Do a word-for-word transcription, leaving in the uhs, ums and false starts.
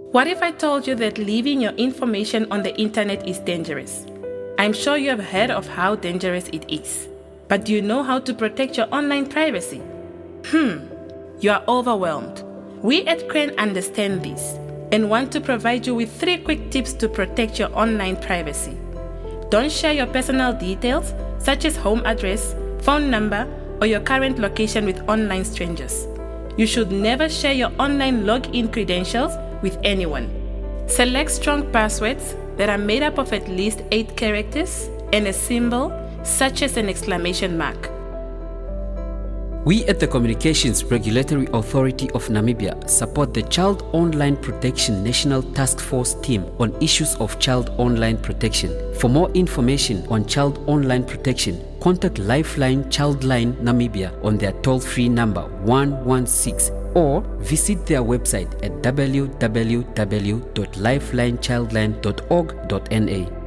What if I told you that leaving your information on the internet is dangerous? I'm sure you have heard of how dangerous it is. But do you know how to protect your online privacy? Hmm, you are overwhelmed. We at Crane understand this and want to provide you with three quick tips to protect your online privacy. Don't share your personal details, such as home address, phone number, or your current location with online strangers. You should never share your online login credentials with anyone. Select strong passwords that are made up of at least eight characters and a symbol such as an exclamation mark. We at the Communications Regulatory Authority of Namibia support the Child Online Protection National Task Force team on issues of child online protection. For more information on child online protection, contact Lifeline Childline Namibia on their toll-free number one one six or visit their website at w w w dot lifeline childline dot org dot n a.